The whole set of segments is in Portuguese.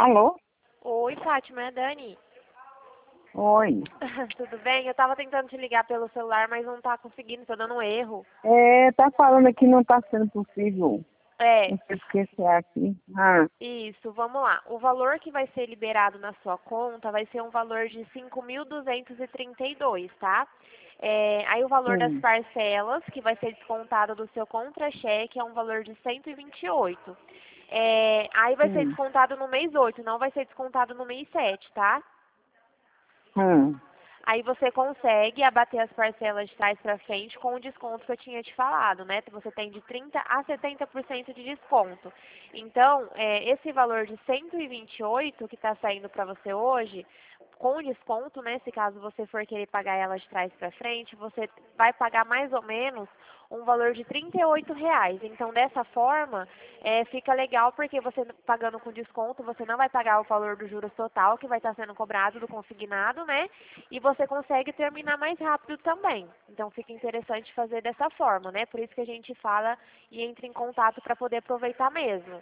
Alô? Oi, Fátima, é a Dani. Oi. Tudo bem? Eu tava tentando te ligar pelo celular, mas não tá conseguindo, tô dando um erro. Tá falando aqui não tá sendo possível. É, Não sei porque que é aqui. isso, vamos lá. O valor que vai ser liberado na sua conta vai ser um valor de 5.232, tá? Aí o valor das Sim. parcelas, que vai ser descontado do seu contra-cheque, é um valor de 128. Aí vai ser Sim. descontado no mês 8, não vai ser descontado no mês 7, tá? Hum. Aí você consegue abater as parcelas de trás para frente com o desconto que eu tinha te falado, né? Você tem de 30% a 70% de desconto. Então, esse valor de 128 que está saindo para você hoje, com desconto, né? Se caso você for querer pagar ela de trás para frente, você vai pagar mais ou menos um valor de R$ 38. Então, dessa forma, fica legal porque você pagando com desconto, você não vai pagar o valor do juros total que vai estar sendo cobrado do consignado, né? E você consegue terminar mais rápido também. Então, fica interessante fazer dessa forma, né? Por isso que a gente fala e entra em contato para poder aproveitar mesmo.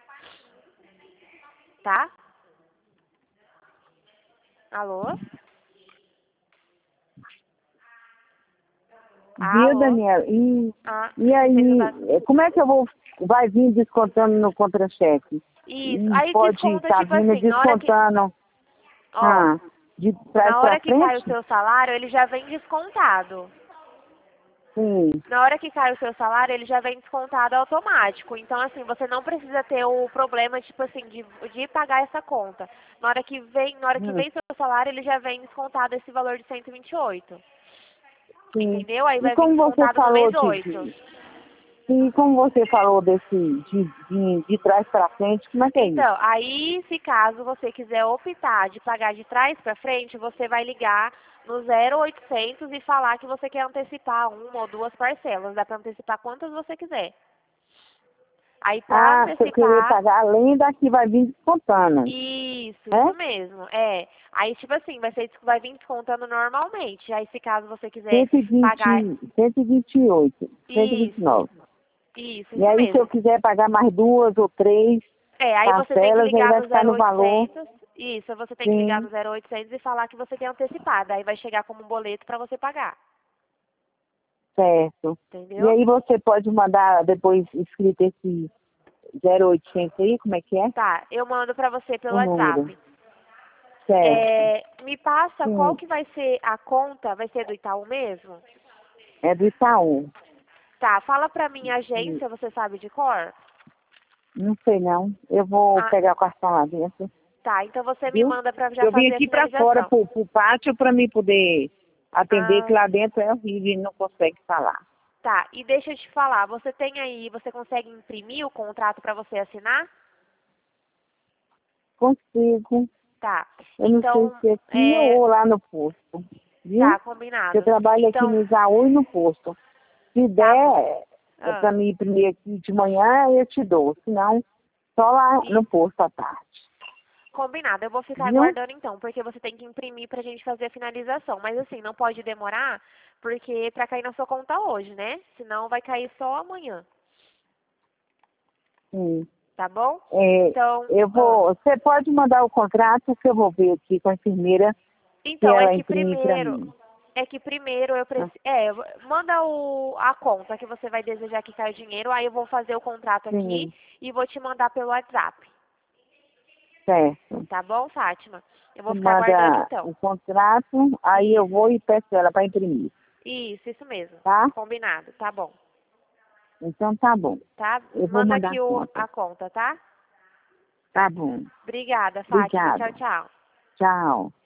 Tá? Alô? Viu, Alô? Daniela? E Você fez o aí, como é que eu vou... Vai vir descontando no contra-cheque? Isso. E Aí pode desconta, estar tipo vindo assim, descontando ó, de trás na pra hora que cai o frente? seu salário, ele já vem descontado. Sim. Na hora que cai o seu salário, ele já vem descontado automático. Então, assim, você não precisa ter o problema, tipo assim, de pagar essa conta. Na hora que vem seu salário, ele já vem descontado esse valor de 128. Sim. Entendeu? Aí E vai vir como você descontado no falou mês 8. e como você falou de trás pra frente, como é que é isso? Então, aí, se caso você quiser optar de pagar de trás para frente, você vai ligar no 0800 e falar que você quer antecipar uma ou duas parcelas. Dá para antecipar quantas você quiser. Aí, para Se eu querer antecipar, pagar além daqui vai vir descontando, isso né? mesmo, Aí, tipo assim, vai vir descontando normalmente. Aí, se caso você quiser pagar, 120, 128, isso, 129. E isso aí se eu mesmo. quiser pagar mais duas ou três Aí você tem que parcelas, aí ligar vai no ficar no valor, 0800. Isso, você tem que ligar sim, no 0800 e falar que você quer antecipada. Aí vai chegar como um boleto para você pagar. certo. E Entendeu? aí você pode mandar depois escrito esse 0800 aí, como é que é? Tá, eu mando para você pelo O número, WhatsApp. certo. Me passa qual Sim, que vai ser a conta, vai ser do Itaú mesmo? é do Itaú. Tá, fala pra mim a agência, você sabe de cor? Não sei não, eu vou Ah, pegar o cartão lá dentro, tá, então você me viu? manda pra já Eu vim fazer a aqui para fora, finalização. pro pátio, para mim poder atender, que Ah, lá dentro é horrível e não consegue falar. tá, e deixa eu te falar, você consegue imprimir o contrato pra você assinar? Consigo. Tá, Eu não sei então, se é aqui ou lá no posto, viu? tá, Eu combinado. trabalho aqui Então, no Isaú e no posto. Se tá bom. der Ah, para me imprimir aqui de manhã, eu te dou. Se não, só lá no e posto à tarde. combinado, eu vou ficar Viu? aguardando então, porque você tem que imprimir pra gente fazer a finalização. Mas assim, não pode demorar, porque pra cair na sua conta hoje, né? Senão vai cair só amanhã, Sim. tá bom? É, Então, eu vou. Você pode mandar o contrato que eu vou ver aqui com a enfermeira se então ela imprimir para mim. é que primeiro eu Ah, preciso, manda a conta que você vai desejar que caia o dinheiro, aí eu vou fazer o contrato aqui sim, e vou te mandar pelo WhatsApp, certo. tá bom, Fátima? Eu vou Você ficar aguardando manda então. o contrato, aí eu Isso, vou e peço ela para imprimir, isso mesmo. tá? Combinado, tá bom. Então tá bom. Tá? Eu vou Manda mandar aqui a conta. a conta, tá? Tá bom. Obrigada, Fátima. Tchau, Obrigada. tchau. Tchau.